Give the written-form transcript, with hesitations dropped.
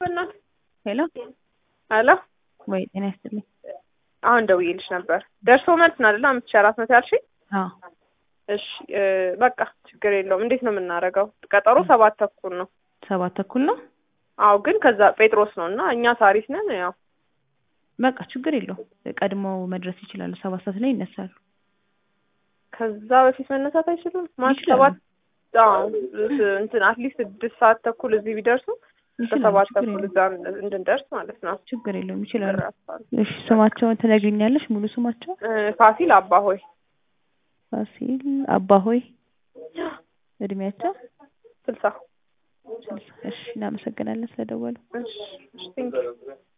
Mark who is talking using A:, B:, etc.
A: ሄሎ
B: አሎ
A: ወይ ጤና ይስጥልኝ።
B: አሁን ደውዬልሽ ነበር። ደርሶ መልስ ነው አይደል? 5400 ያልሽኝ?
A: አዎ
B: እሺ በቃ ችግር የለውም። እንዴት ነው የምናደርገው? ቀጠሮ 7:30 ነው።
A: 7:30 ነው?
B: አዎ ግን ከዛ ጴጥሮስ ነውና እኛ ሳሪስ ነን። ያው
A: በቃ ችግር የለውም። ቀድመው መድረስ ይችላሉ። 7 ሰዓት ላይ ይነሳሉ።
B: ከዛ በፊት መነሳት አይችሉም? ማለት
A: ይችላሉ።
B: 7 እንትን አትሊስት 6:30 እዚህ ቢደርሱ
A: ይችላሉ። ችግር
B: 7:30
A: የለውም።
B: እዛ እንድንደርስ ማለት ነው።
A: ችግር የለውም። ይችላሉ። እሺ ስማቸውን ትነግሪኛለሽ? ሙሉ ስማቸው?
B: ፋሲል አባሆይ።
A: ፋሲል አባሆይ። እድሜያቸው
B: 60።
A: እሺ እናመሰግናለን ስለደወሉ።
B: እሺ ቴንክ ዩ